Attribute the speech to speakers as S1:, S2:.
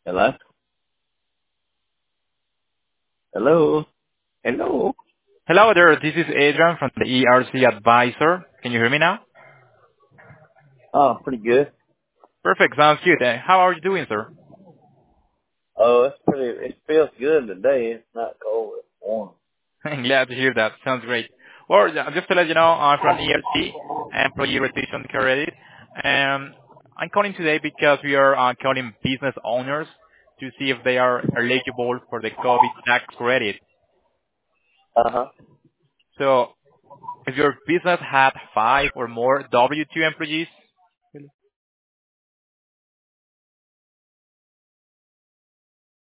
S1: Hello? Hello? Hello?
S2: Hello there, this is Adrian from the ERC Advisor. Can you hear me now?
S1: Oh, pretty good.
S2: Perfect, sounds good. How are you doing, sir?
S1: Oh, it feels good today. It's not cold, it's warm.
S2: Glad to hear that. Sounds great. Well, just to let you know, I'm from ERC, Employee Retention Credit. I'm calling today because we are calling business owners to see if they are eligible for the COVID tax credit.
S1: Uh-huh.
S2: So if your business had 5 or more W-2 employees,